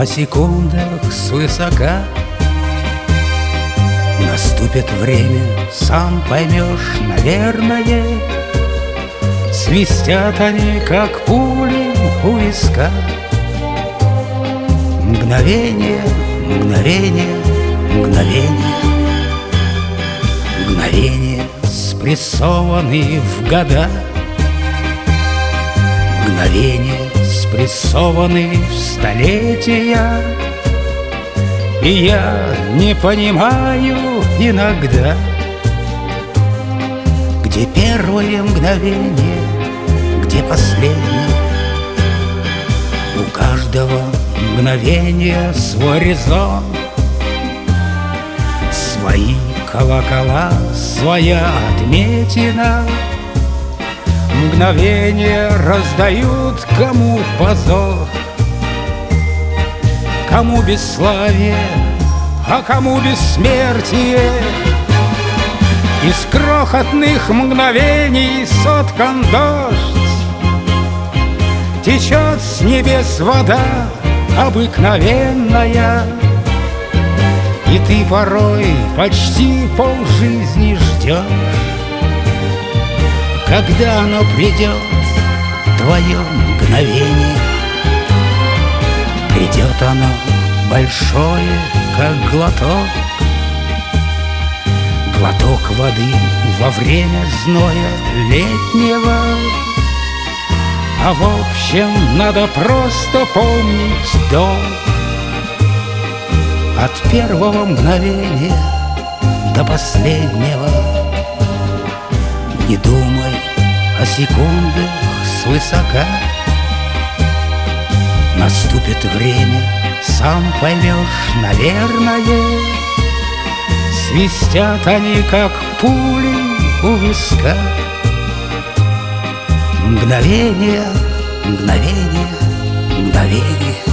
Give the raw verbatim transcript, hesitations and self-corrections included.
о секундах свысока. Наступит время, сам поймешь, наверное. Свистят они, как пули у виска. Мгновение, мгновение, мгновение, мгновение, спрессованные в года. Мгновения, спрессованные в столетия. И я не понимаю иногда, где первое мгновение, где последнее. У каждого мгновения свой резон, свои колокола, своя отметина. Мгновения раздают кому позор, кому бесславие, а кому бессмертие. Из крохотных мгновений соткан дождь, течет с небес вода обыкновенная. И ты порой почти полжизни ждешь, когда оно придет, твое мгновение. Придет оно большое, как глоток, глоток воды во время зноя летнего. А в общем, надо просто помнить долг. От первого мгновения до последнего. Не думай о секундах свысока. Наступит время, сам поймешь, наверное. Свистят они, как пули у виска. Мгновение, мгновение, мгновение.